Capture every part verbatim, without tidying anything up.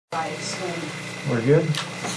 We're good.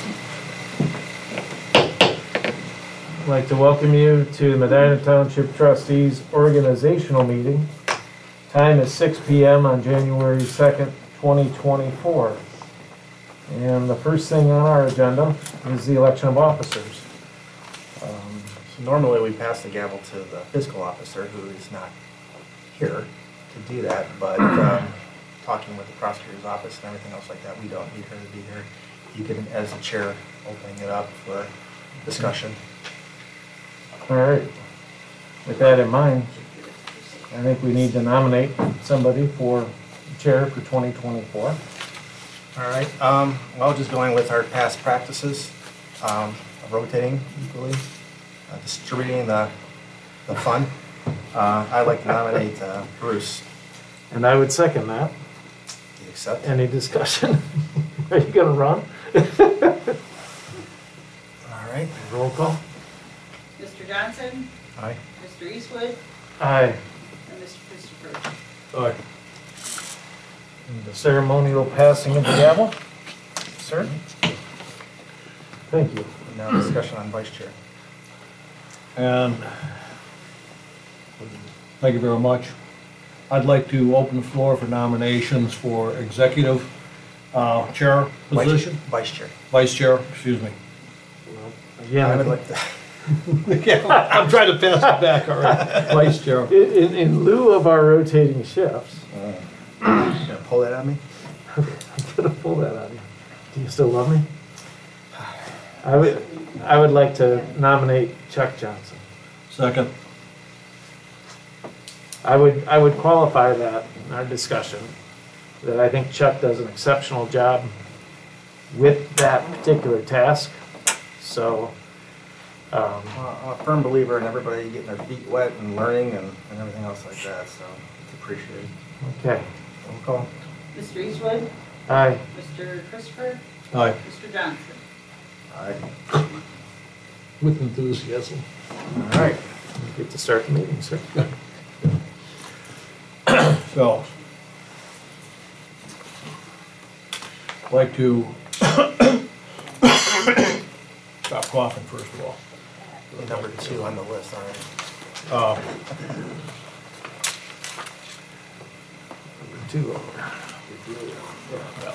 I'd like to welcome you to the Medina Township Trustees Organizational Meeting. Time is six p m on January second, twenty twenty-four. And the first thing on our agenda is the election of officers. Um, so normally we pass the gavel to the fiscal officer, who is not here to do that, but um, talking with the prosecutor's office and everything else like that, we don't need her to be here. You can, as the chair, opening it up for discussion. All right. With that in mind, I think we need to nominate somebody for chair for twenty twenty-four. All right. Um, well, just going with our past practices, um, of rotating equally, uh, distributing the, the fun. Uh, I'd like to nominate uh, Bruce. And I would second that. Do you accept? Any discussion? Are you going to run? All right. Roll call. Mister Johnson? Aye. Mister Eastwood? Aye. And Mister Christopher? Aye. And the ceremonial passing of the gavel. Sir? Thank you. And now discussion on vice chair. And thank you very much. I'd like to open the floor for nominations for executive uh, chair position, Vice, vice chair. vice chair, excuse me. Again, I would like to. Yeah, I'm trying to pass it back, all right. Vice chair. in, in lieu of our rotating shifts, You gonna pull that on me? I'm gonna pull that on you. Do you still love me? I would, I would like to nominate Chuck Johnson. Second. I would, I would qualify that in our discussion, that I think Chuck does an exceptional job with that particular task. So, um, Uh, I'm a firm believer in everybody getting their feet wet and learning and, and everything else like that, so it's appreciated. okay. Roll call. Mister Eastwood? Aye. Mister Christopher? Aye. Mister Johnson? Aye. With enthusiasm. All right. You get to start the meeting, sir. So, I'd like to stop coughing first of all. Number two on the list, all right. Uh, Two. yeah.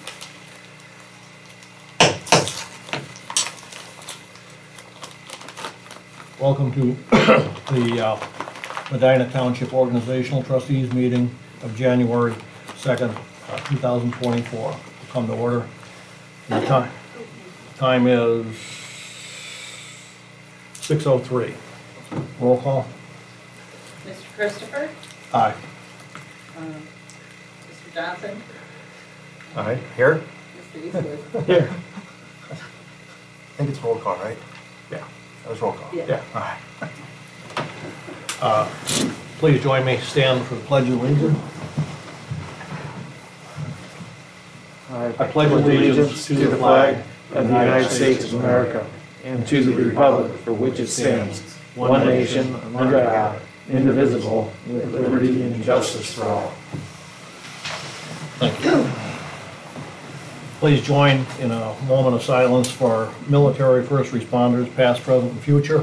Welcome to the uh, Medina Township Organizational Trustees meeting of January second, uh, two thousand twenty-four. We'll come to order. The time, time is six oh three. Roll call. Mister Christopher? Aye. Um, Mister Johnson? Aye. Here? Mister Eastwood? Here. I think it's roll call, right? Yeah. That was roll call. Yeah. Yeah. All right. Uh, Please join me, stand for the Pledge of Allegiance. I pledge allegiance to the flag of the United States of America and to the republic for which it stands, one nation, under God, indivisible, with liberty and justice for all. Thank you. Please join in a moment of silence for our military first responders, past, present, and future.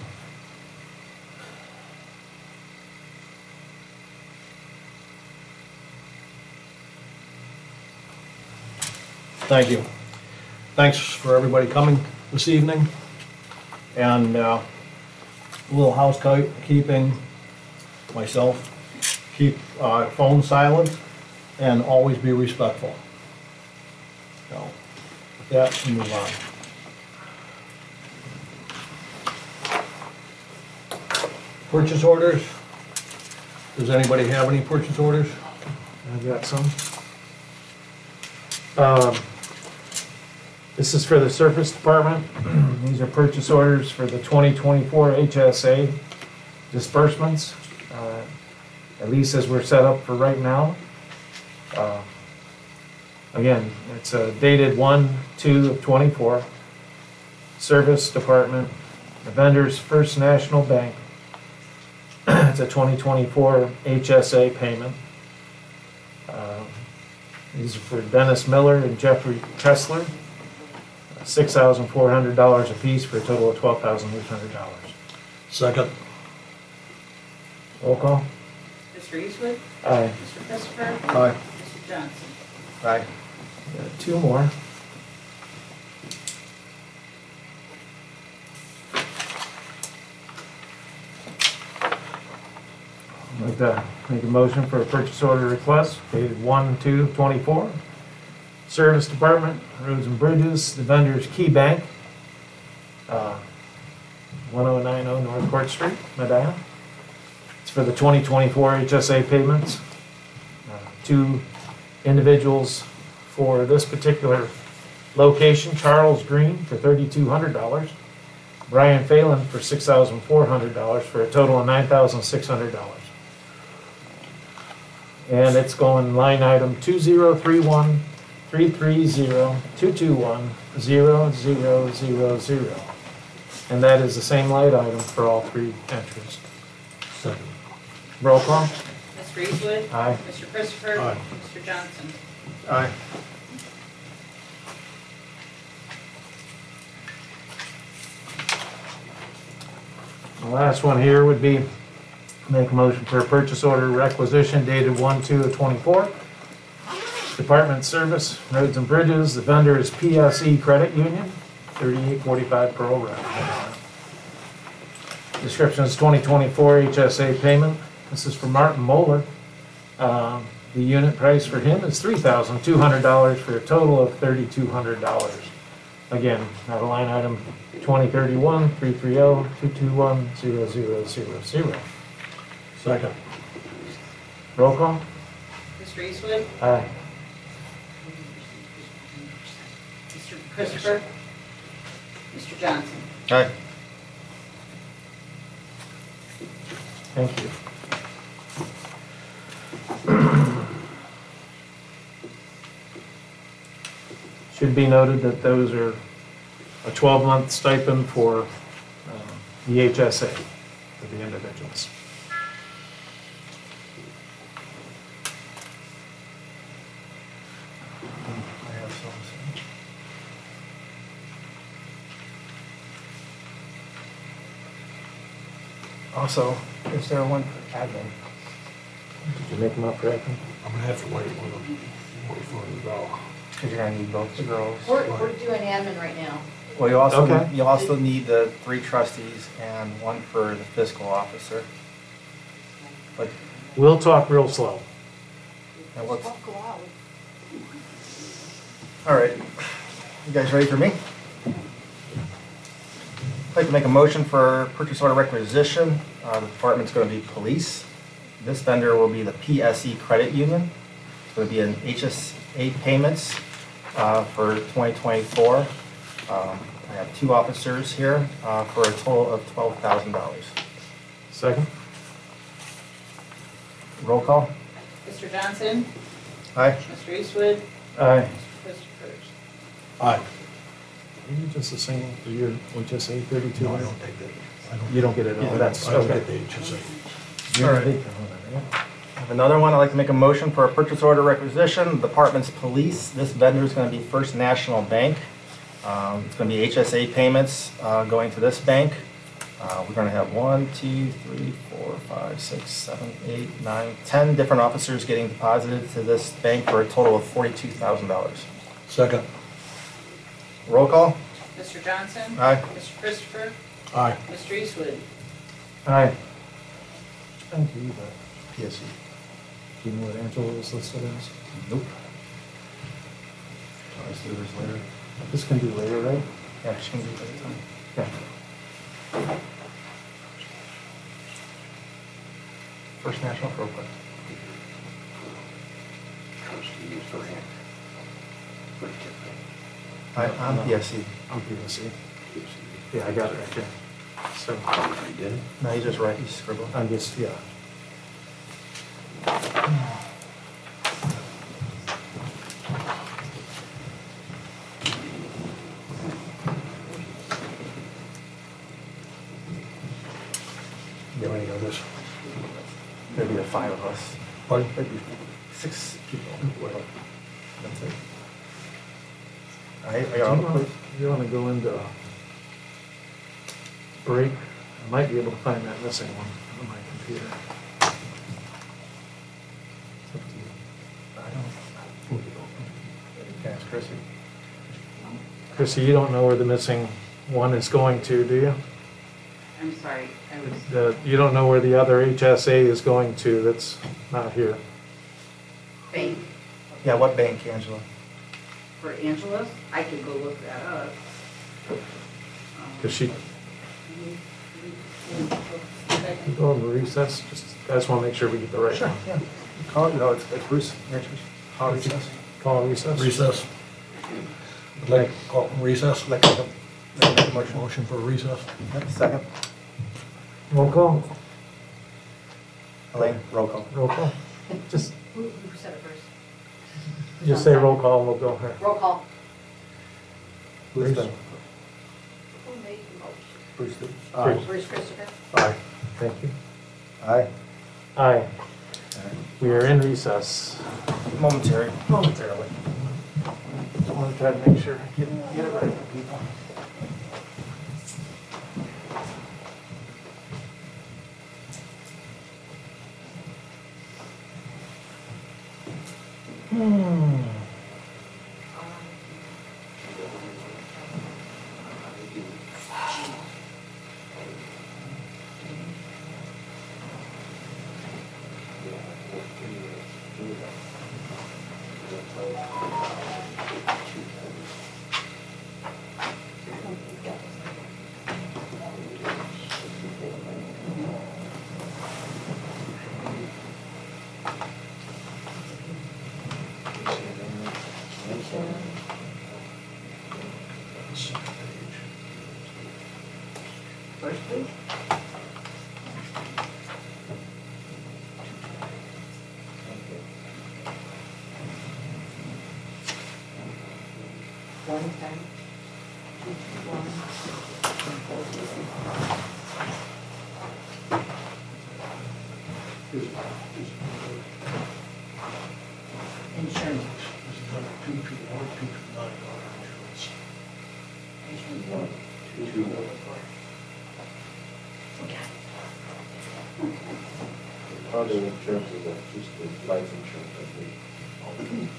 Thank you. Thanks for everybody coming this evening. And uh, a little housekeeping, myself, keep uh, phone silent and always be respectful. So, with that, we move on. Purchase orders. Does anybody have any purchase orders? I've got some. Um, This is for the Surface Department. These are purchase orders for the twenty twenty-four H S A disbursements, uh, at least as we're set up for right now. Uh, Again, it's uh, dated one two of twenty-four. Service Department, the vendor's First National Bank. It's a twenty twenty-four H S A payment. Uh, These are for Dennis Miller and Jeffrey Tressler, six thousand four hundred dollars apiece for a total of twelve thousand eight hundred dollars. Second. Roll call? Mister Eastwood? Aye. Mister Christopher? Aye. Mister Johnson? Aye. Got two more. I'd like to make a motion for a purchase order request dated one two twenty-four. Service Department, Roads and Bridges, the vendor is Key Bank, uh, one oh nine oh North Court Street, Medina. It's for the twenty twenty-four H S A payments. Uh, Two individuals for this particular location, Charles Green for thirty-two hundred dollars, Brian Phelan for six thousand four hundred dollars, for a total of nine thousand six hundred dollars. And it's going line item two zero three one, three three zero, two two one, zero zero zero zero. And that is the same line item for all three entries. Second. Roll call? Mister Eastwood? Aye. Mister Christopher? Aye. Mister Johnson? Aye. The last one here would be make a motion for a purchase order requisition dated one two of twenty-four. Department Service, Roads and Bridges, the vendor is P S E Credit Union, thirty-eight forty-five Pearl Road. Description is twenty twenty-four H S A payment. This is for Martin Moeller. Um, The unit price for him is three thousand two hundred dollars for a total of thirty-two hundred dollars. Again, have a line item twenty thirty-one, three three zero, two two one, zero zero zero zero. Second. Roll call? Mister Eastwood? Aye. Mister Christopher? Mister Johnson? Aye. Thank you. Should be noted that those are a twelve-month stipend for uh, the H S A, for the individuals. I have some. Also, is there one for admin? Did you make them up for that? I'm gonna have to wait for them, wait for them to go. Because you're gonna need both the girls. We're, we're doing admin right now. Well, you also, Okay. you also need the three trustees and one for the fiscal officer. But, We'll talk real slow. and what's, Talk loud. all right, you guys ready for me? I'd like to make a motion for purchase order requisition. Uh, the department's gonna be police. This vendor will be the P S E Credit Union. It's gonna be an H S A payments, uh, for twenty twenty-four. Um, I have two officers here, uh, for a total of twelve thousand dollars. Second? Roll call? Mister Johnson? Aye. Mister Eastwood? Aye. Mister Christopher? Aye. Are you just the same for your H S A thirty-two No, I hundred? don't take that. I don't- You don't get it all? Yeah, That's I don't okay. get the H S A. You're All right. the victim of it, yeah? I have another one. I'd like to make a motion for a purchase order requisition. Department's police. This vendor is going to be First National Bank. Um, It's going to be H S A payments uh, going to this bank. Uh, We're going to have one, two, three, four, five, six, seven, eight, nine, ten different officers getting deposited to this bank for a total of forty-two thousand dollars. Second. Roll call? Mister Johnson? Aye. Mister Christopher? Aye. Mister Eastwood? Aye. Thank you, but P S E. do you know what Angela was listed as? Nope. Let's do this later. This can be later, right? Yeah, she can do it later. Yeah. First National, real quick. I, I'm P S E. I'm P S E. Yeah, I got it right there. So, You did? No, you just write, you scribble. I'm just, yeah. You want to go this? There'd be the five of us. Pardon? There'd be six people. I, I, Do you want, you want to go into break? I might be able to find that missing one on my computer. It's up to you. I don't, you can ask Chrissy. Chrissy, you don't know where the missing one is going to, do you? I'm sorry, I was, The, you don't know where the other H S A is going to that's not here? bank Yeah, what bank, Angela? for Angela's, I could go look that up. Um, Because she, go into recess, just, I just want to make sure we get the right one. Yeah. Call, no, it's, it's Bruce. Call recess. Call a recess? Recess. I'd like to call from recess. Like, uh, make a motion. Motion for recess. Yep, Second. Roll call? Elaine, roll call. Roll call? Just, Who, who said it first? just say roll call and we'll go here. Roll call. Who's the? Who made the motion? Bruce did. Aye. Bruce Christopher? Aye. Thank you. Aye. Aye. We are in recess. Momentary. Momentarily. I want to try to make sure I get, get it right for people. Hmm. First, please. One time. Two, one. and four, two. Insurance. Other insurance is that just the life insurance, I think.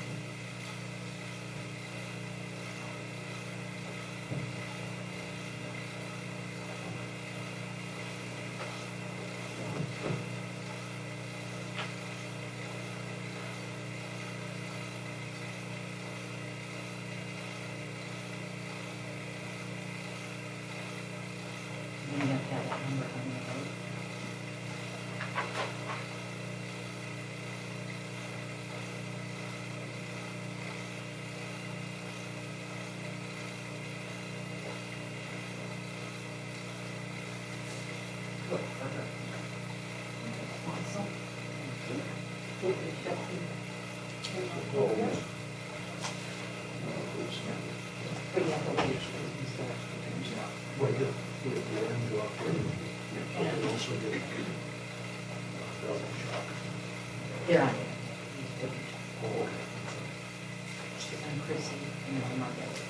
You have to have that number on the vote. But you have to wait. They're on it. I'm Chrissy, and I'm on that.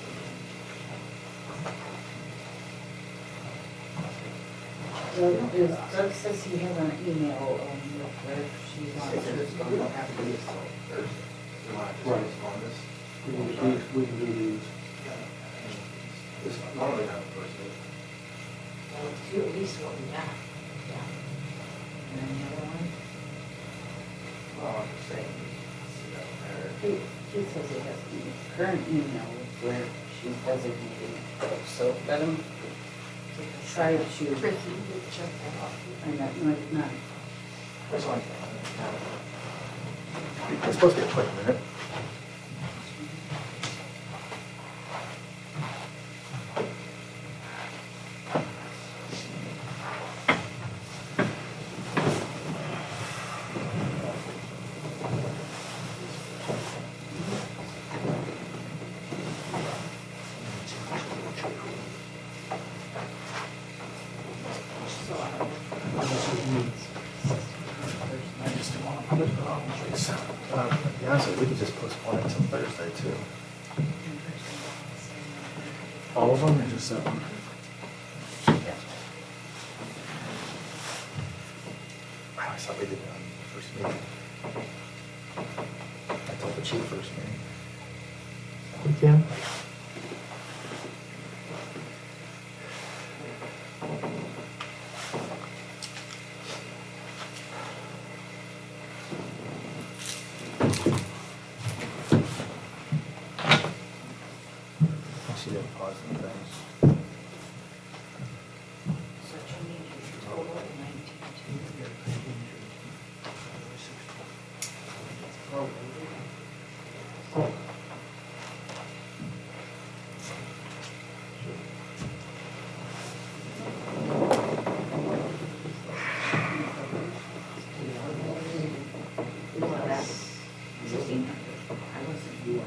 Doug, is, Doug says he has an email, um, with her, she's on Thursday, we'll have to use Thursday. Right. We can do, we can do these. This, normally not the first day. Well, two at least what we got, yeah. And then the other one? Well, I'm just saying, you know, there. He, he says he has the current email where she's designated, so let him try to. Chrissy, you did check that off. I'm not, not, not. That's fine. It's supposed to be a quick minute. I just don't want to put it in the wrong place. Uh, to be honest with you, we could just postpone it until Thursday too. All of them or just that one? I always thought we did it on the first meeting. I told the chief first meeting. We can. She didn't pause the things. Such a need for total nineteen-two. Well, that's sixteen hundred. I wasn't you.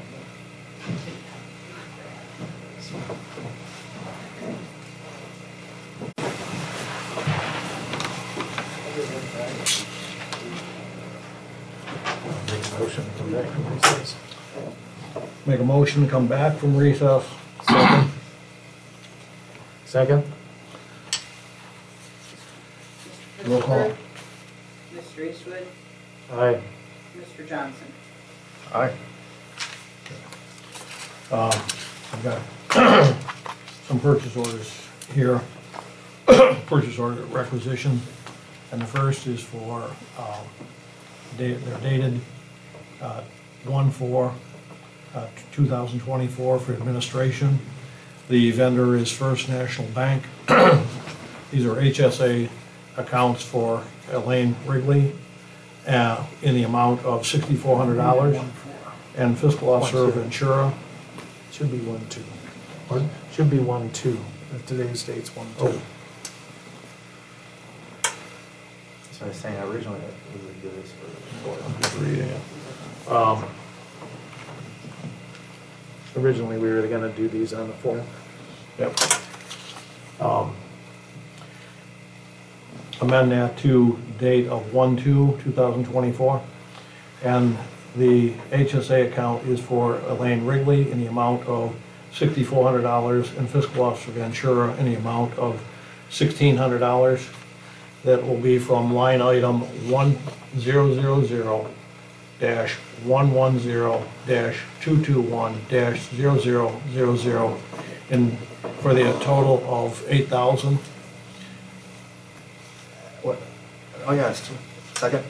Make a motion to come back from recess. Make a motion to come back from recess. Second. Second? Roll call. Christopher? Mister Eastwood? Aye. Mister Johnson? Aye. Uh, I've got some purchase orders here. Purchase order requisition, and the first is for, um, da- they're dated uh, one four, uh, two thousand twenty-four for administration. The vendor is First National Bank. These are H S A accounts for Elaine Wrigley uh, in the amount of sixty-four hundred dollars, and fiscal officer of Ventura. Should be one, two. Pardon? Should be one, two. If today's date's one, two. So I was saying originally that we would do this for. Just reading it. Um, Originally, we were gonna do these on the fourth. Yep. Um, Amend that to date of one two, two thousand twenty-four. And the H S A account is for Elaine Wrigley in the amount of sixty-four hundred dollars and fiscal officer Ventura in the amount of sixteen hundred dollars. That will be from line item one zero zero zero dash one one zero dash two two one dash zero zero zero zero, and for the total of eight thousand. What? Oh, yeah, it's two. Second?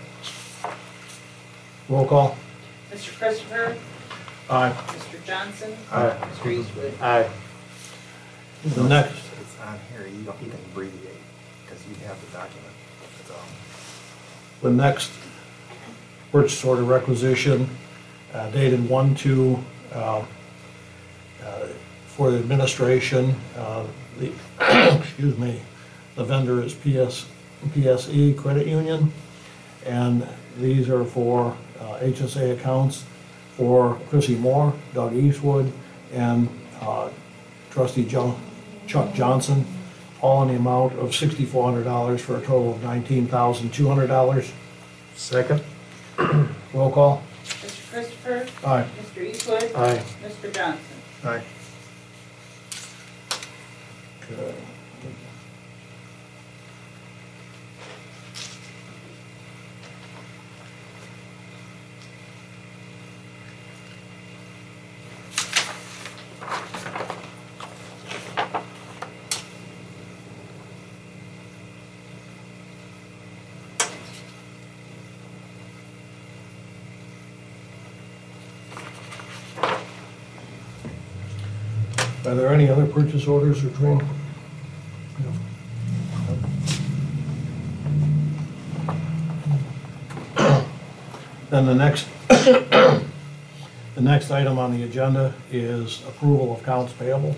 Roll call. Mister Christopher? Aye. Mister Johnson? Aye. Mister Eastwood? Aye. The next, It's on here, you don't, you can abbreviate, because you have the document. That's all. the next purchase order requisition uh, dated one two, uh, uh, for the administration. Uh, The, excuse me, the vendor is P S, P S E Credit Union, and these are for uh, H S A accounts for Chrissy Moore, Doug Eastwood, and uh, trustee Jo- Chuck Johnson, all in the amount of sixty-four hundred dollars for a total of nineteen thousand two hundred dollars. Second? Roll call. Mister Christopher? Aye. Mister Eastwood? Aye. Mister Johnson? Aye. Okay. Are there any other purchase orders between? Then the next, the next item on the agenda is approval of accounts payable.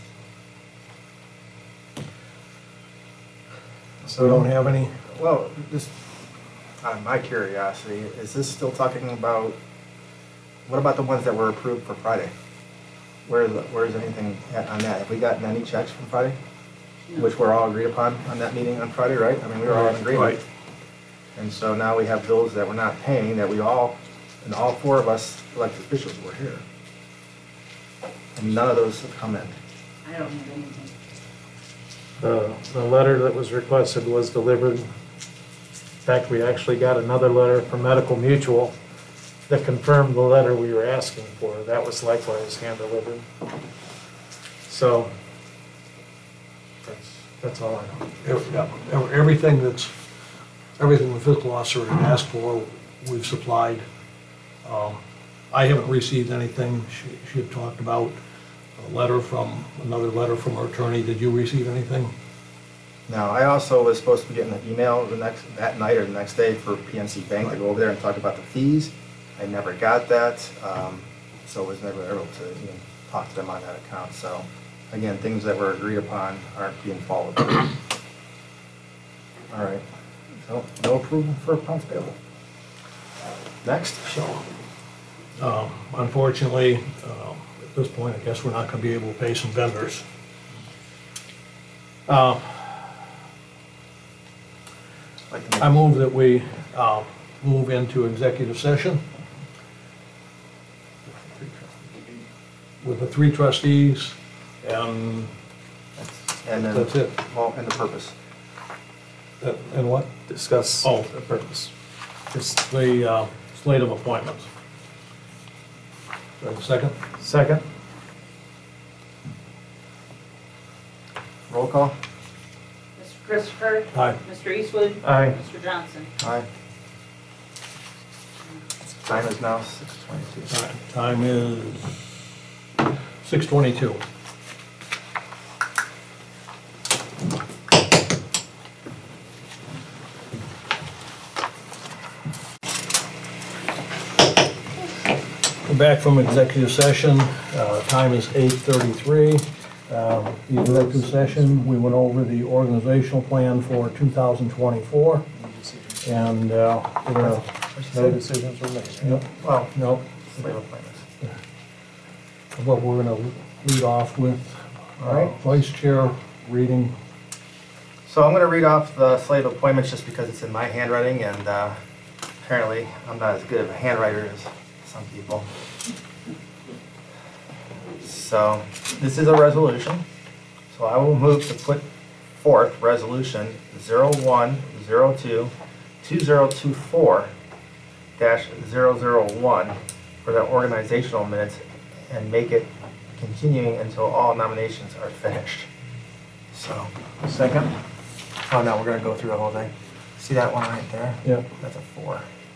So we don't have any, Well, just out of my curiosity, is this still talking about, what about the ones that were approved for Friday? Where, is the- where is anything at on that? Have we gotten any checks from Friday? No. Which were all agreed upon on that meeting on Friday, right? I mean, we were all in agreement. Right. And so now we have bills that we're not paying, that we all, and all four of us elected officials were here. And none of those have come in. I I don't have anything. The, the letter that was requested was delivered. In fact, we actually got another letter from Medical Mutual that confirmed the letter we were asking for. That was likewise hand delivered. So, that's, that's all I know. Every- yeah, ev- Everything that's, everything the fiscal officer had asked for, we've supplied. Um, I haven't received anything. She, she had talked about a letter from, another letter from her attorney. Did you receive anything? No, I also was supposed to be getting an email the next, that night or the next day for P N C Bank to go over there and talk about the fees. I never got that, um, so was never able to even talk to them on that account. So, again, things that were agreed upon aren't being followed. All right, so no approval for accounts payable. Next. So, um, unfortunately, um, at this point, I guess we're not gonna be able to pay some vendors. Uh, Like to make- I move that we uh, move into executive session with the three trustees, and And then, that's it. well, and the purpose. Uh, And what? Discuss Oh. the purpose. Just the uh, slate of appointments. Do I have a second? Second? Roll call. Mister Christopher? Aye. Mister Eastwood? Aye. Mister Johnson? Aye. Time is now six twenty-two. All right, time is six twenty-two. We're back from executive session. Uh, Time is eight thirty-three. Um, The executive session, we went over the organizational plan for two thousand twenty-four, and uh, we're gonna, No decisions were made. yep, Well, no, slate of appointments. what we're gonna lead off with. All right. Uh, Vice Chair reading. So I'm going to read off the slate of appointments just because it's in my handwriting, and uh, apparently I'm not as good of a handwriter as some people. So this is a resolution. So I will move to put forth resolution zero one zero two two zero two four dash zero zero one for the organizational minutes and make it continuing until all nominations are finished. So, Second? oh no, we're gonna go through the whole thing. See that one right there? Yeah, That's a four.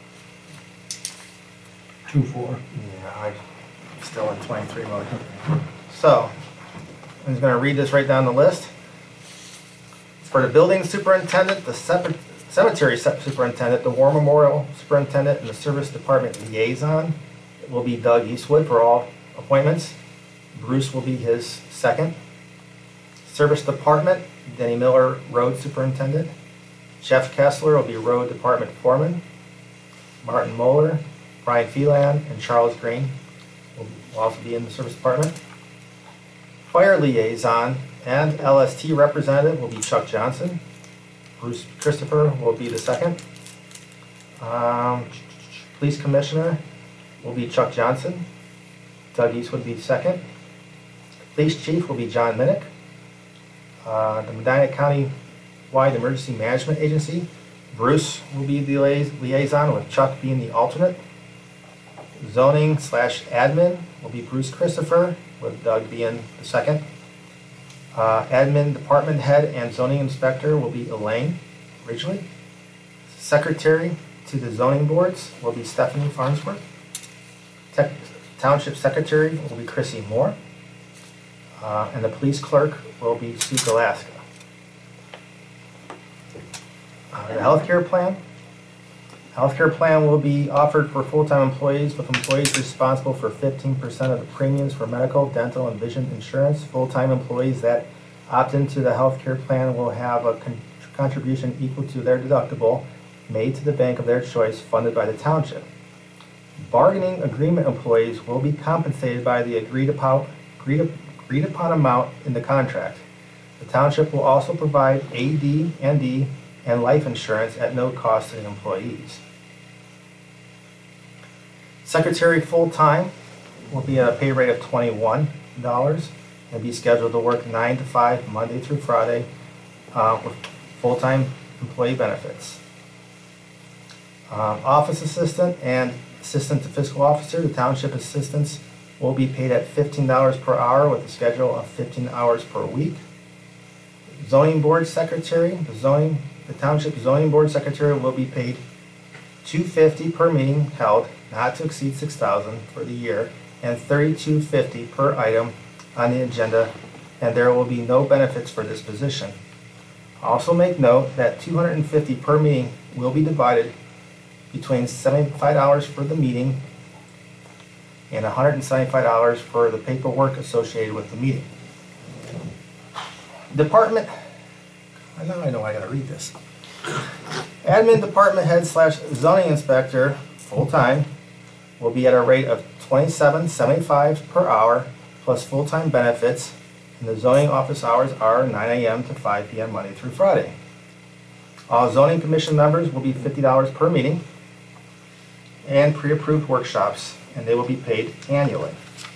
two, four. Yeah, I'm still in twenty-three mode. So, I'm just gonna read this right down the list. For the building superintendent, the separ- cemetery sep- superintendent, the war memorial superintendent, and the service department liaison, it will be Doug Eastwood for all appointments. Bruce will be his second. Service department, Denny Miller, road superintendent. Jeff Kessler will be road department foreman. Martin Moeller, Brian Phelan, and Charles Green will also be in the service department. Fire liaison and L S T representative will be Chuck Johnson. Bruce Christopher will be the second. Um, Police commissioner will be Chuck Johnson. Doug East would be second. Police chief will be John Minnick. Uh, the Medina County Wide Emergency Management Agency, Bruce will be the lia- liaison with Chuck being the alternate. Zoning slash admin will be Bruce Christopher with Doug being the second. Uh, admin department head and zoning inspector will be Elaine Ridgely. Secretary to the zoning boards will be Stephanie Farnsworth. Tech, township secretary will be Chrissy Moore. Uh, and the police clerk will be Sue Galaska. Uh, the healthcare plan. Healthcare plan will be offered for full-time employees with employees responsible for fifteen percent of the premiums for medical, dental, and vision insurance. Full-time employees that opt into the healthcare plan will have a con- contribution equal to their deductible made to the bank of their choice funded by the township. Bargaining agreement employees will be compensated by the agreed upon, agreed, agreed upon amount in the contract. The township will also provide A D and D and life insurance at no cost to the employees. Secretary full-time will be at a pay rate of twenty-one dollars, and be scheduled to work nine to five, Monday through Friday, uh, with full-time employee benefits. Um, Office assistant and assistant to fiscal officer, the township assistants will be paid at fifteen dollars per hour with a schedule of fifteen hours per week. Zoning board secretary, the zoning, the township zoning board secretary will be paid two hundred fifty dollars per meeting held, not to exceed six thousand dollars for the year, and thirty-two fifty per item on the agenda, and there will be no benefits for this position. Also make note that two hundred fifty dollars per meeting will be divided between seventy-five dollars for the meeting and one hundred seventy-five dollars for the paperwork associated with the meeting. Department, I know I know I gotta read this. Admin department head slash zoning inspector, full-time, will be at a rate of twenty-seven seventy-five per hour plus full-time benefits, and the zoning office hours are nine A M to five P M Monday through Friday. All zoning commission members will be fifty dollars per meeting and pre-approved workshops, and they will be paid annually.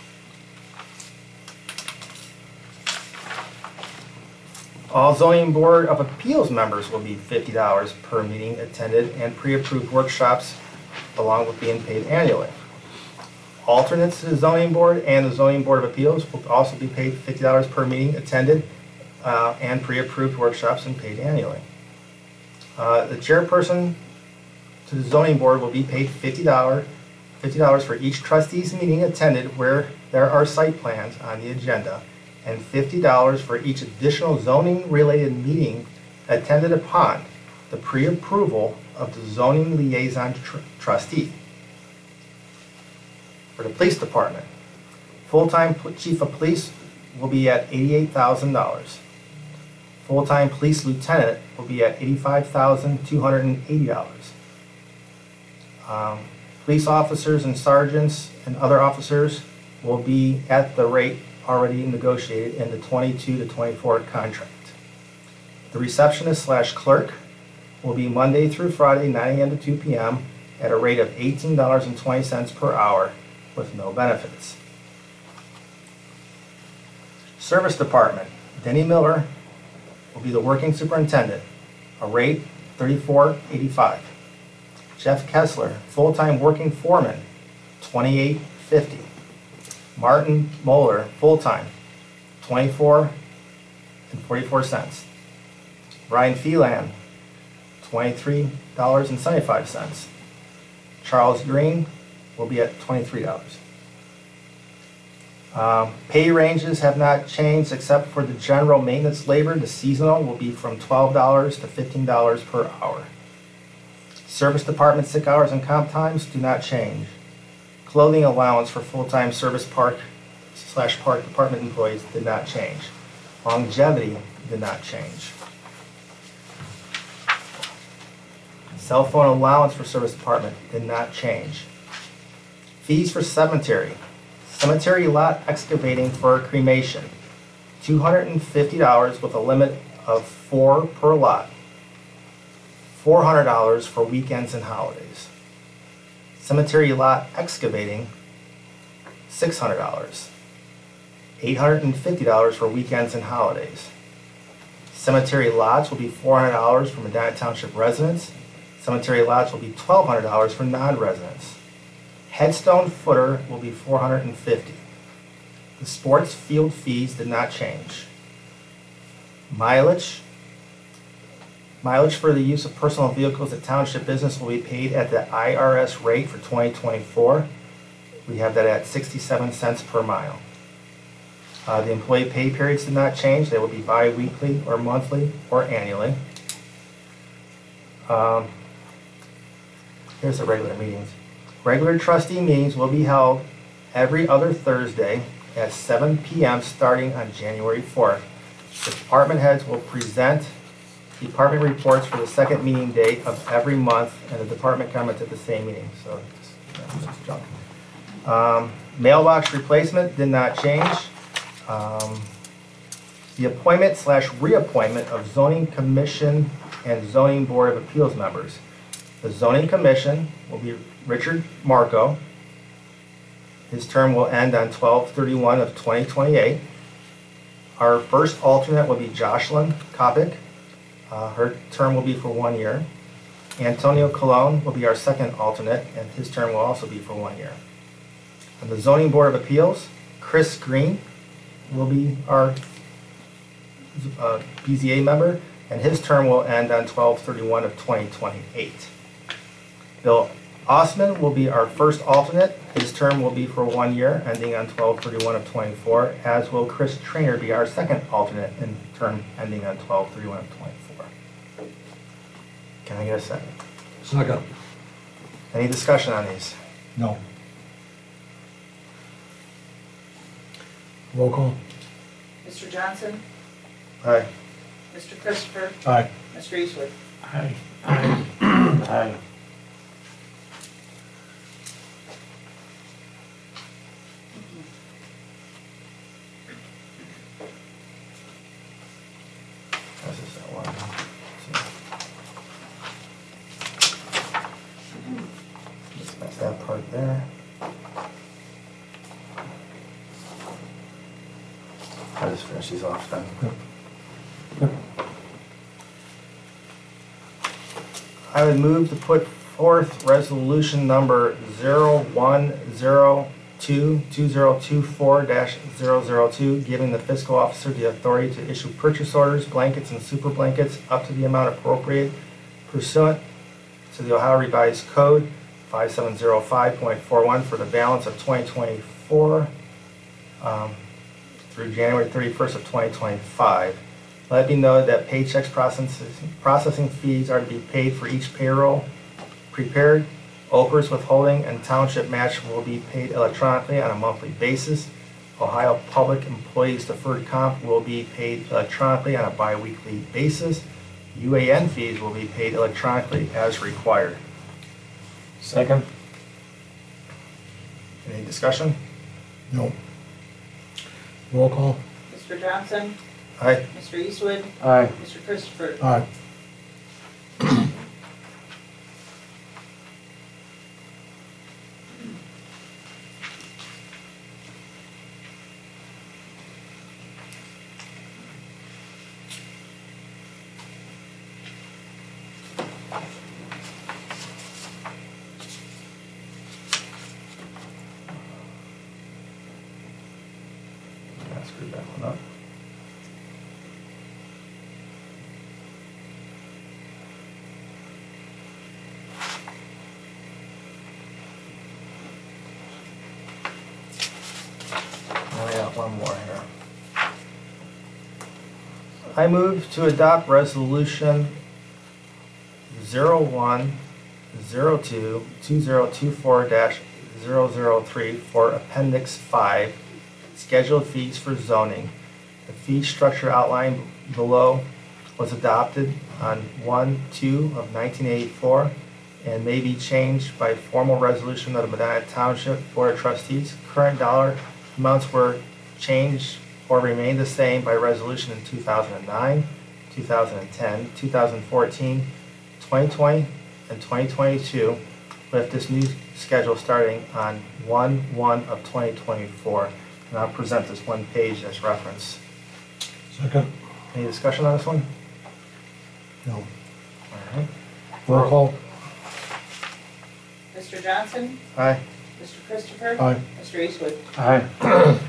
All zoning board of appeals members will be fifty dollars per meeting attended and pre-approved workshops, along with being paid annually. Alternates to the zoning board and the zoning board of appeals will also be paid fifty dollars per meeting attended uh, and pre-approved workshops and paid annually. Uh, the chairperson to the zoning board will be paid fifty dollars fifty dollars for each trustee's meeting attended where there are site plans on the agenda, and fifty dollars for each additional zoning-related meeting attended upon the pre-approval of the zoning liaison tr trustee. For the police department, full-time chief of police will be at eighty-eight thousand dollars. Full-time police lieutenant will be at eighty-five thousand two hundred eighty dollars. Um, police officers and sergeants and other officers will be at the rate already negotiated in the twenty-two to twenty-four contract. The receptionist slash clerk will be Monday through Friday, nine A M to two P M at a rate of eighteen dollars and twenty cents per hour with no benefits. Service department, Denny Miller will be the working superintendent, a rate thirty-four eighty-five. Jeff Kessler, full-time working foreman, twenty-eight fifty. Martin Moeller, full-time, twenty-four and forty-four cents. Ryan Phelan, twenty-three dollars and seventy-five cents. Charles Green will be at twenty-three dollars. Um, pay ranges have not changed except for the general maintenance labor. The seasonal will be from twelve dollars to fifteen dollars per hour. Service department sick hours and comp times do not change. Clothing allowance for full-time service park slash park department employees did not change. Longevity did not change. Cell phone allowance for service department did not change. Fees for cemetery. Cemetery lot excavating for cremation, two hundred fifty dollars with a limit of four per lot. four hundred dollars for weekends and holidays. Cemetery lot excavating, six hundred dollars. eight hundred fifty dollars for weekends and holidays. Cemetery lots will be four hundred dollars for Medina Township residents. Cemetery lots will be twelve hundred dollars for non-residents. Headstone footer will be four hundred fifty dollars. The sports field fees did not change. Mileage. Mileage for the use of personal vehicles at township business will be paid at the I R S rate for twenty twenty-four. We have that at sixty-seven cents per mile. Uh, the employee pay periods did not change. They will be bi-weekly or monthly or annually. Um, here's the regular meetings. Regular trustee meetings will be held every other Thursday at seven P M starting on January fourth. The department heads will present department reports for the second meeting date of every month, and the department comments at the same meeting. So it's just junk. Um, mailbox replacement did not change. Um, the appointment slash reappointment of zoning commission and zoning board of appeals members. The zoning commission will be Richard Marco. His term will end on twelve thirty-one of twenty twenty-eight. Our first alternate will be Jocelyn Kopic. Uh, Her term will be for one year. Antonio Colon will be our second alternate, and his term will also be for one year. On the Zoning Board of Appeals, Chris Green will be our uh, B Z A member, and his term will end on twelve thirty-one of twenty twenty-eight. Bill Osman will be our first alternate. His term will be for one year, ending on twelve thirty-one of twenty-four, as will Chris Trainer be our second alternate in term ending on twelve thirty-one of twenty-four. Can I get a second? Second. Any discussion on these? No. Roll call. Mister Johnson? Aye. Mister Christopher? Aye. Mister Eastwood? Aye. Aye. Aye. This is that one. Just mess that part there. I'll just finish these off then. I would move to put forth resolution number zero one zero two two zero two four dash zero zero two, giving the fiscal officer the authority to issue purchase orders, blankets, and super blankets up to the amount appropriate pursuant to the Ohio Revised Code five seven zero five point four one for the balance of twenty twenty-four um, through January thirty-first of twenty twenty-five. Let it be noted that paychecks processing, processing fees are to be paid for each payroll prepared. O P R S withholding and township match will be paid electronically on a monthly basis. Ohio Public Employees Deferred Comp will be paid electronically on a bi-weekly basis. U A N fees will be paid electronically as required. Second? Any discussion? No. Roll call. Mister Johnson? Aye. Mister Eastwood? Aye. Mister Christopher? Aye. I screwed that one up. Now we got one more here. I move to adopt resolution zero one zero two two zero two four dash zero zero three for Appendix five, scheduled fees for zoning. The fee structure outlined below was adopted on one two of nineteen eighty-four and may be changed by formal resolution of the Medina Township Board of Trustees. Current dollar amounts were changed or remained the same by resolution in two thousand nine, two thousand ten, two thousand fourteen, twenty twenty, and twenty twenty-two, with this new schedule starting on one one of twenty twenty-four. And I'll present this one page as reference. Second. Any discussion on this one? No. All right. Roll call. Mister Johnson? Aye. Mister Christopher? Aye. Mister Eastwood? Aye.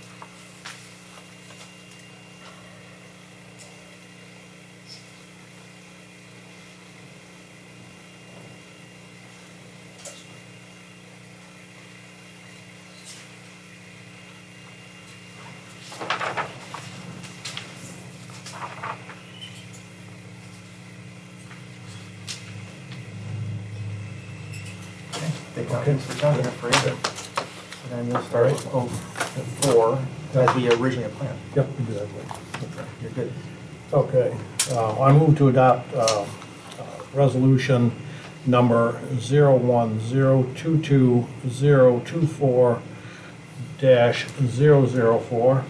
Take out Mister Johnson for you. And then you'll start with oh four as we originally planned. Yep, we do that way. You're good. Okay, uh, I move to adopt uh, uh, resolution number zero one zero two two zero two four dash zero zero four.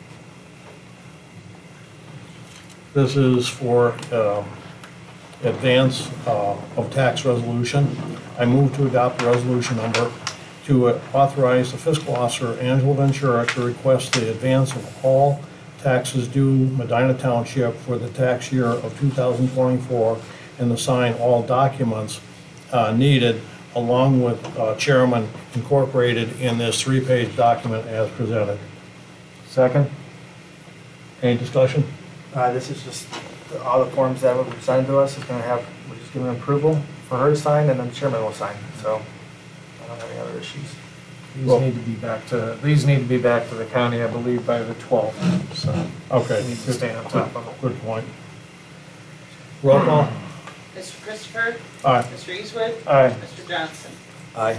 This is for uh, advance uh, of tax resolution. I move to adopt resolution number to authorize the fiscal officer, Angela Ventura, to request the advance of all taxes due Medina Township for the tax year of two thousand twenty-four and to sign all documents uh, needed along with uh, chairman incorporated in this three-page document as presented. Second? Any discussion? Uh, this is just, the- all the forms that were presented to us is gonna have, we're just giving approval for her to sign, and then the chairman will sign, so I don't have any other issues. These Well- need to be back to, these need to be back to the county, I believe, by the twelfth, so. Okay. We need to stay on top of it. Good point. Roll call? Mister Christopher? Aye. Mister Eastwood? Aye. Mister Johnson? Aye.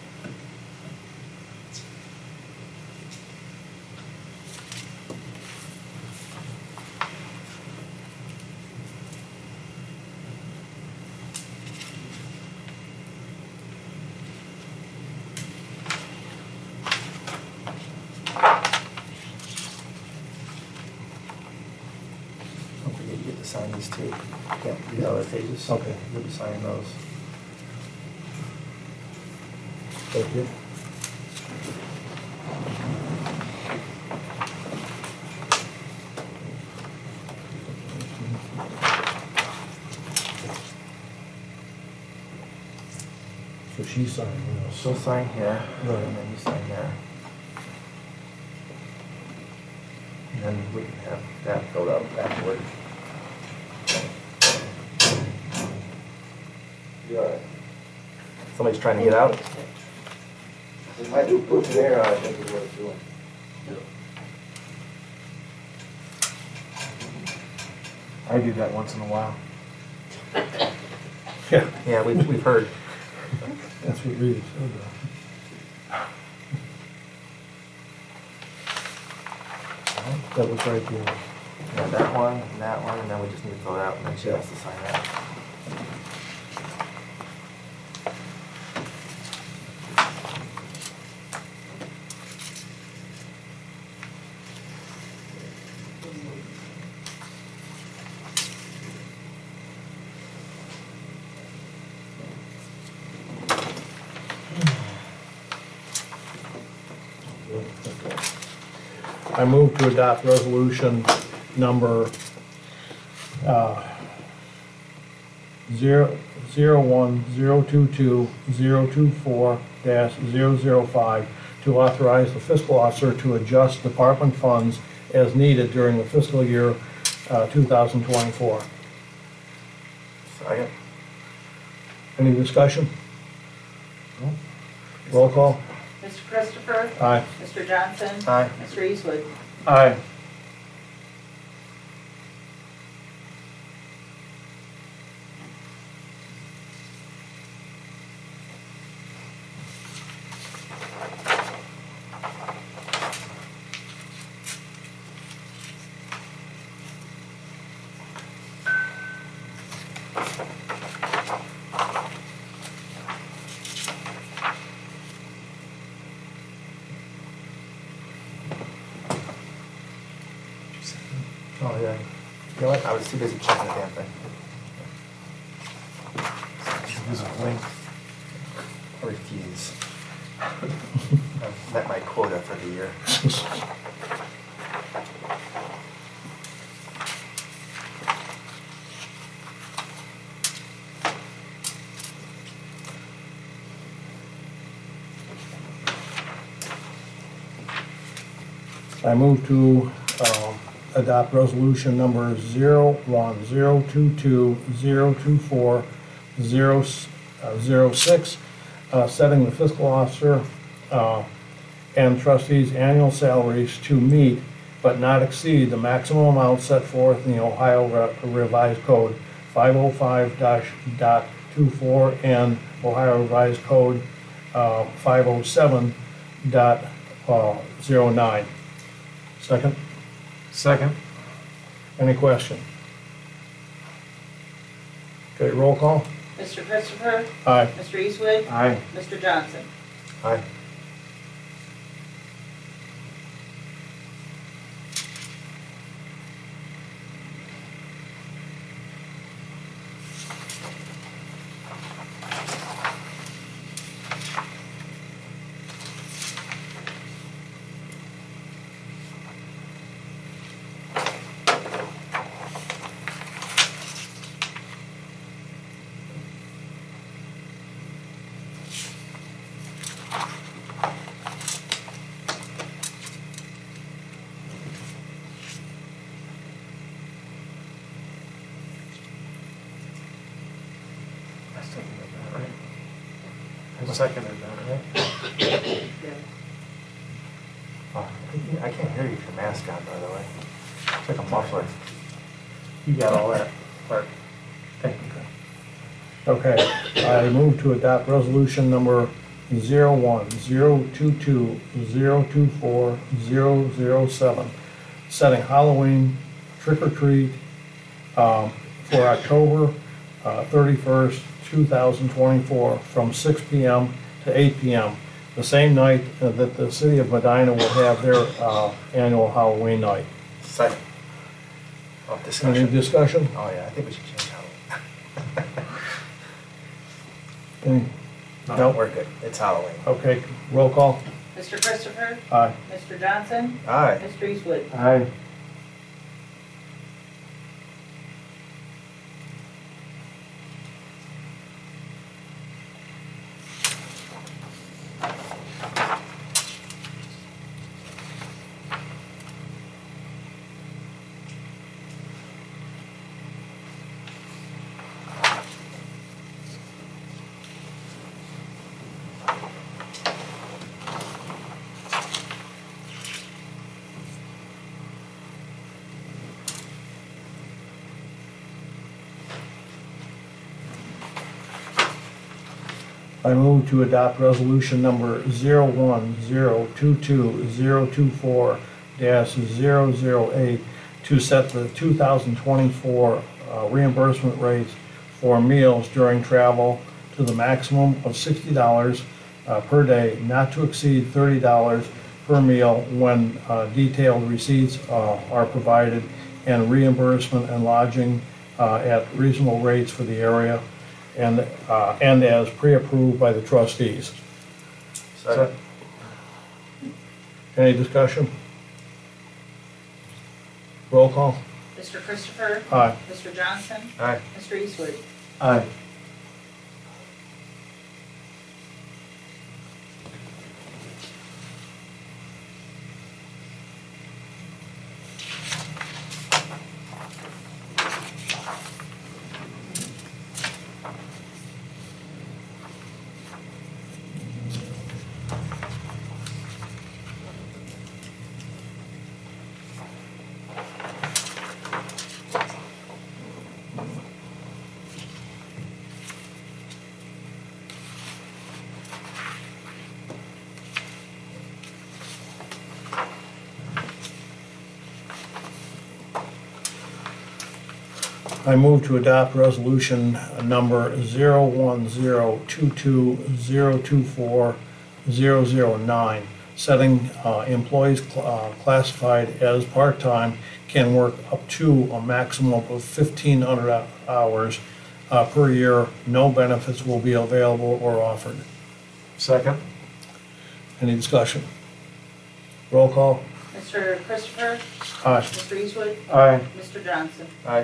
Don't forget, you get to sign these too. Yeah, these other pages. Okay. You'll be signing those. Thank you. So she's signing this. She'll sign here, Right. and then you sign there. And then we can have that filled out afterward. You all right? Somebody's trying to get out? If I do put your hair on, I think is what it's doing. I do that once in a while. Yeah, Yeah, we've, we've heard. that's what Rita said. That was right there. Yeah, that one, and that one, and then we just need to fill it out, and then she has to sign that. I move to adopt resolution number uh, zero, zero one, zero two two, zero two four dash zero zero five to authorize the fiscal officer to adjust department funds as needed during the fiscal year uh, two thousand twenty-four. Second? Any discussion? Roll call? Mister Christopher? Aye. Mister Johnson? Aye. Mister Eastwood? Aye. Oh, yeah. You know what? I was too busy checking the damn thing. Use a link. I refuse. I've met my quota for the year. I move to um, adopt resolution number zero one zero two two zero two four zero zero six, uh, setting the fiscal officer uh, and trustees' annual salaries to meet but not exceed the maximum amount set forth in the Ohio Re- Revised Code five oh five dot twenty-four and Ohio Revised Code uh, five oh seven dot oh nine. Second, Second? any question? Okay, roll call? Mister Christopher? Aye. Mister Eastwood? Aye. Mister Johnson? Aye. seconded that, right? Yeah. Oh, I think- I can't hear you with your mask on, by the way. It's like a muffler. You got all that part. Thank you. Okay, I move to adopt resolution number zero one zero two two zero two four zero zero seven, setting Halloween trick or treat um, for October uh, thirty-first, two thousand twenty-four, from six P M to eight P M, the same night uh, that the city of Medina will have their uh, annual Halloween night. Second. Oh, Any discussion. discussion? Oh, yeah, I think we should change Halloween. Any- No, Nope. we're good. It's Halloween. Okay, roll call. Mister Christopher? Aye. Mister Johnson? Aye. Mister Eastwood? Aye. I move to adopt resolution number zero one zero two two zero two four dash zero zero eight to set the two thousand twenty-four uh, reimbursement rates for meals during travel to the maximum of sixty dollars uh, per day, not to exceed thirty dollars per meal when uh, detailed receipts uh, are provided, and reimbursement and lodging uh, at reasonable rates for the area, and, uh, and as pre-approved by the trustees. Second. Any discussion? Roll call. Mister Christopher? Aye. Mister Johnson? Aye. Mister Eastwood? Aye. I move to adopt resolution number zero one zero two two zero two four zero zero nine, setting uh, employees cl- uh, classified as part-time can work up to a maximum of fifteen hundred hours uh, per year. No benefits will be available or offered. Second? Any discussion? Roll call. Mister Christopher? Aye. Mister Eastwood? Aye. Mister Johnson? Aye.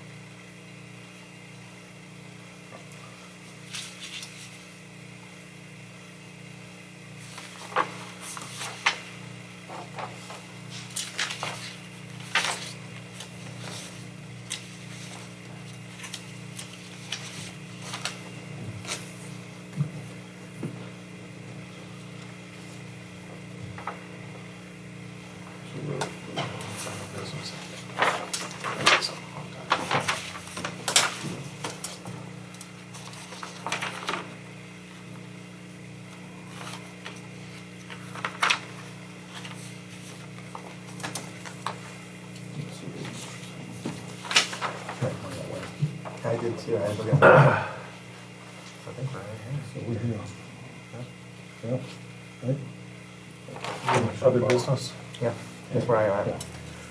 I did too. I look at I think we're right here. Yeah. Right. Other business? Yeah, that's where I am. Yeah.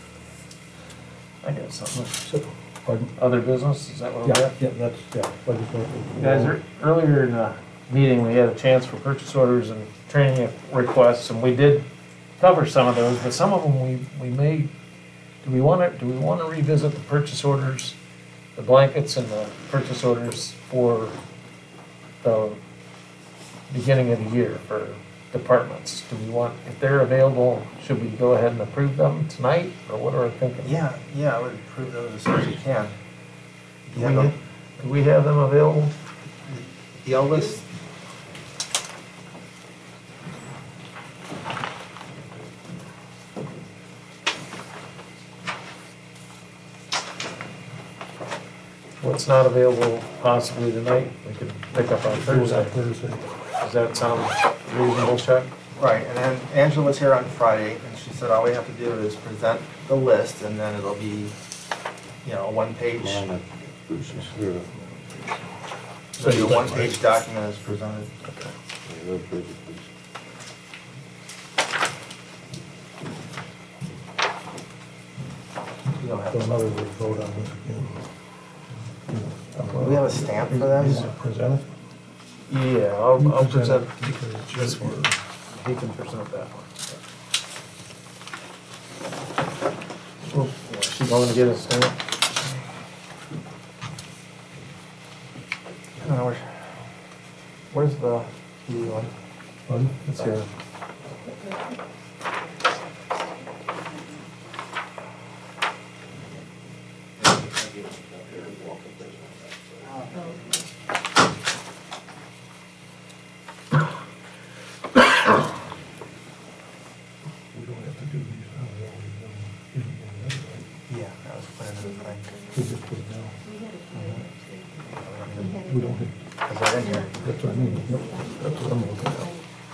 I got something. So, pardon? Other business, is that what we Yeah, got? yeah, that's, yeah. legislative. Guys, ear- earlier in the meeting, we had a chance for purchase orders and training requests, and we did cover some of those, but some of them we, we may, do we want to, do we want to revisit the purchase orders, the blankets and the purchase orders for the beginning of the year for departments? Do we want, if they're available, should we go ahead and approve them tonight, or what are we thinking? Yeah, yeah, I would approve those as soon as you can. Do You we, have ha- do we have them available? the Elvis, What's not available possibly tonight, we could pick up on Thursday. Thursday. Does that sound reasonable, Chuck? Right, and then Angela was here on Friday, and she said all we have to do is present the list, and then it'll be, you know, a one-page, so your one-page document is presented. You don't have So to. in other words, vote on this again. Do we have a stamp for Is them? it presented? Yeah, I'll, I'll present Because it's this just one. He can present that one. Oh, yeah, She's going to get a stamp. I don't know, where- where's the, P D one? Pardon? It's here. We don't have to do these. I don't know. We don't- Yeah, that was planned in the thing. We just put it down. We don't have, Is that in here? that's what I mean. Yep, that's what I'm looking at.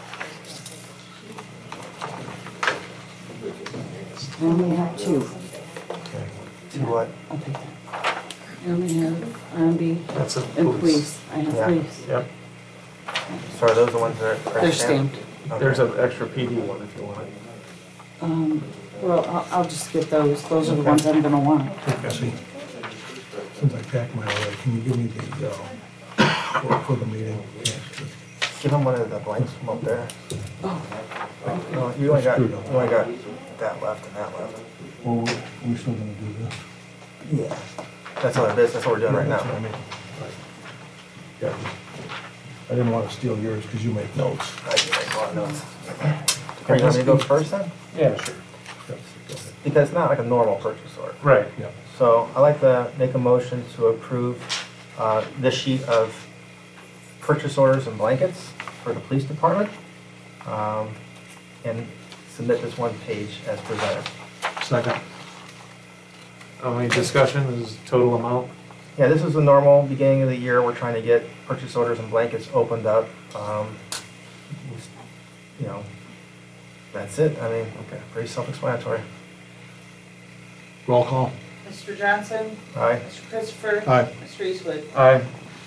I only have two. To what? I'll take that. I only have R and B That's a and police. I have Yeah. police. Yep, So are those the ones that are? They're stamped. Okay. there's an extra P D one if you want it. Um, well, I'll, I'll just get those. Those are the ones I'm gonna want. See, since I packed mine already, can you give me the, uh, for, for the meeting? Yeah, Give them one of the blanks from up there. Oh, No, you only got, you only got that left and that left. Well, we're we're still gonna do this. Yeah. That's what it is, that's what we're doing right That's what I now. mean. Right. Yeah. I didn't want to steal yours because you make notes. I can make a lot of notes. Are you want me to go first then? Yeah, sure. Yep, go ahead. Because it's not like a normal purchase order. Right. Yeah. So I'd like to make a motion to approve uh, this sheet of purchase orders and blankets for the police department, um, and submit this one page as presented. Second. Uh, Any discussion, is total amount? Yeah, this is the normal beginning of the year, we're trying to get purchase orders and blankets opened up. Um, You know, that's it, I mean, okay, pretty self-explanatory. Roll call. Mister Johnson, Aye. Mister Christopher. Aye. Mister Eastwood. Aye.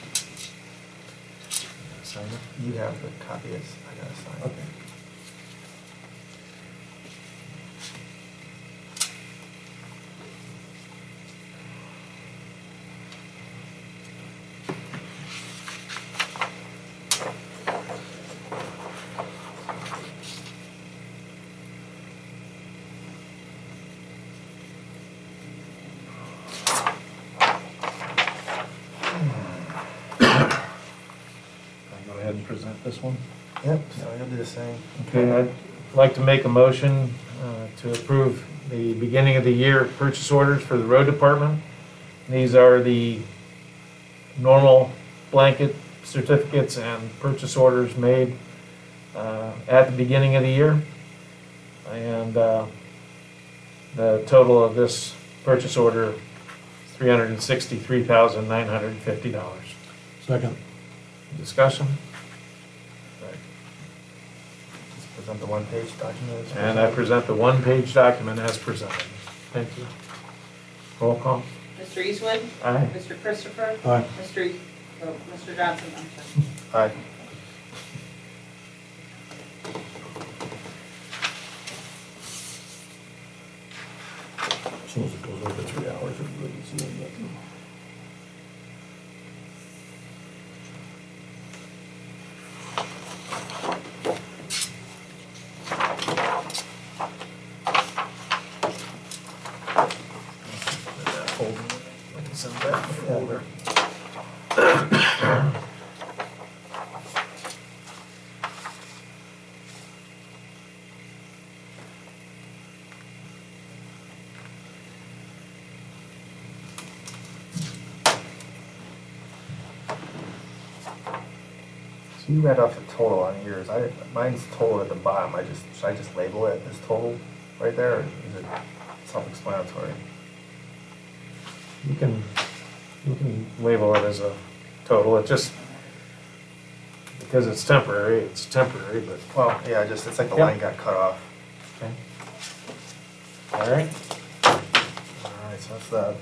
Sign it. You have the copy, it's, I gotta sign. Okay. Go ahead and present this one. Yep, so you'll do the same. Okay, I'd like to make a motion uh, to approve the beginning of the year purchase orders for the road department. These are the normal blanket certificates and purchase orders made uh, at the beginning of the year. And uh, the total of this purchase order, three hundred sixty-three thousand nine hundred fifty dollars. Second. Discussion? Right. Just present the one-page document. as And I presented. present the one-page document as presented. Thank you. Roll call. Mister Eastwood. Aye. Mister Christopher. Aye. Mister E- oh, Mister Johnson, I'm sorry. Aye. As soon as it goes over three hours, everybody's seeing it. Send that folder. So you read off the total on yours. I, mine's total at the bottom. I just, should I just label it as total right there, or is it self-explanatory? You can You can label it as a total, it just, because it's temporary, it's temporary, but, Well, yeah, just, it's like the Yep. line got cut off. okay. All right, All right, so that's that.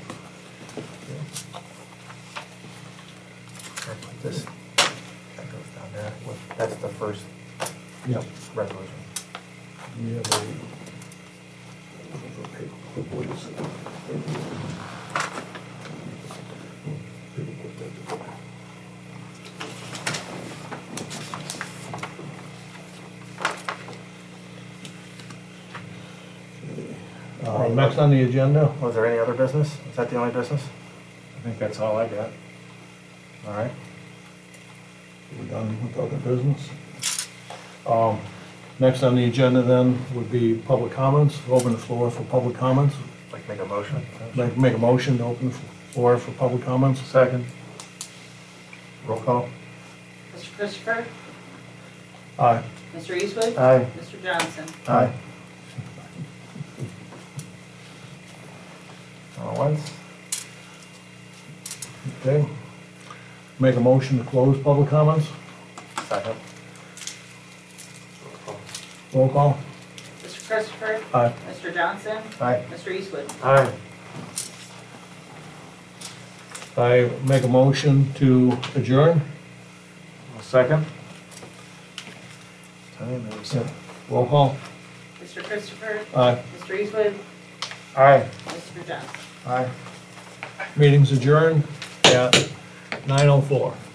I'll put this, that goes down there. With- That's the first Yep. resolution. We have a- Uh, Next on the agenda, Was there any other business? Is that the only business? I think that's all I got. All right. we're done with other business. Um, Next on the agenda then would be public comments. Open the floor for public comments. Like make a motion? Make, make a motion to open the floor for public comments. Second. Roll call? Mister Christopher? Aye. Mister Eastwood? Aye. Mister Johnson? Aye. All at once? Okay. Make a motion to close public comments. Second. Roll call. Mister Christopher? Aye. Mister Johnson? Aye. Mister Eastwood? Aye. I make a motion to adjourn. Second. Time is. Roll call. Mister Christopher? Aye. Mister Eastwood? Aye. Mister Johnson? Aye. Meeting's adjourned at nine oh four.